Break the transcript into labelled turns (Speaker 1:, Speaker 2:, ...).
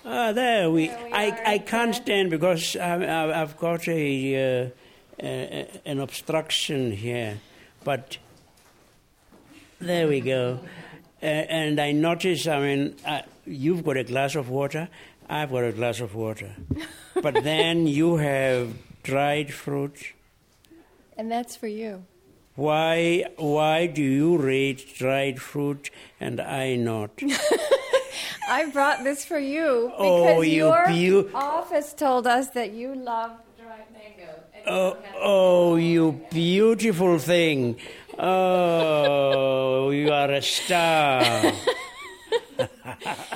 Speaker 1: There we. I
Speaker 2: are.
Speaker 1: can't stand because I've got an obstruction here, but there we go. And I notice. You've got a glass of water. I've got a glass of water, but then you have dried fruit.
Speaker 2: And that's for you.
Speaker 1: Why do you rate dried fruit and I not?
Speaker 2: I brought this for you because your office told us that you love dried mango.
Speaker 1: You beautiful thing. Oh, you are a star.